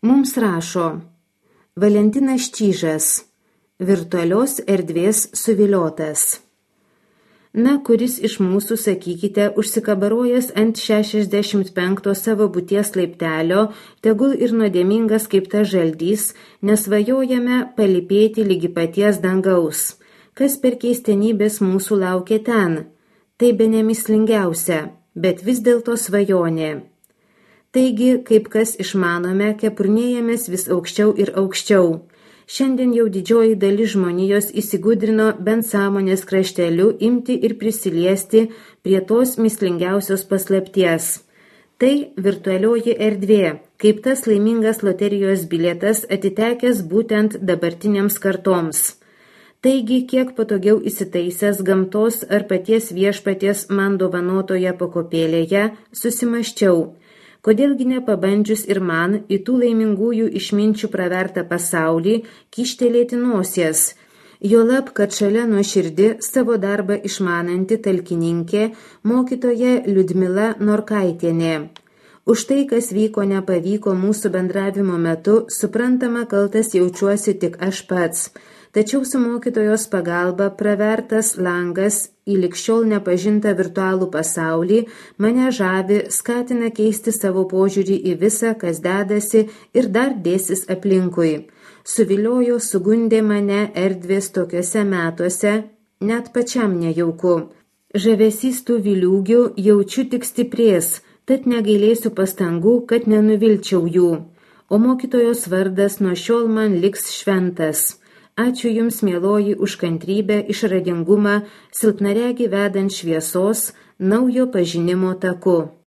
Mums rašo Valentinas Čyžas, virtualios erdvės suviliotas. Na, kuris iš mūsų, sakykite, užsikabarojęs ant 65 savo būties laiptelio, tegul ir nuodėmingas kaip ta žaldys, nesvajojame palipėti lygi paties dangaus. Kas per keistenybės mūsų laukia ten? Tai bene mįslingiausia, bet vis dėlto svajonė. Taigi, kaip kas išmanome, kepurnėjamės vis aukščiau ir aukščiau. Šiandien jau didžioji dalis žmonijos įsigudrino bent sąmonės krašteliu imti ir prisiliesti prie tos mįslingiausios paslapties. Tai virtualioji erdvė, kaip tas laimingas loterijos bilietas atitekęs būtent dabartiniams kartoms. Taigi, kiek patogiau įsitaisęs gamtos ar paties viešpaties man dovanotoje pakopėlėje, susimaščiau. Kodėlgi nepabandžius ir man į tų laimingųjų išminčių pravertą pasaulį kyštelėti nosies, juolab, kad šalia nuoširdi savo darbą išmananti talkininkė mokytoja Liudmila Norkaitienė. Už tai, kas vyko nepavyko mūsų bendravimo metu, suprantama, kaltas jaučiuosi tik aš pats. Tačiau su mokytojos pagalba pravertas langas į ligšiol nepažintą virtualų pasaulį mane žavi, skatina keisti savo požiūrį į visą, kas dedasi ir dar dėsis aplinkui. Suviliojo, sugundė mane erdvės tokiuose metuose, net pačiam nejauku. Žavesys tų viliūgių jaučiu tik stiprės, tad negailėsiu pastangų, kad nenuvilčiau jų. O mokytojos vardas nuo šiol man liks šventas. Ačiū Jums, mieloji, už kantrybę, išradingumą, silpnaregį vedant šviesos, naujo pažinimo taku.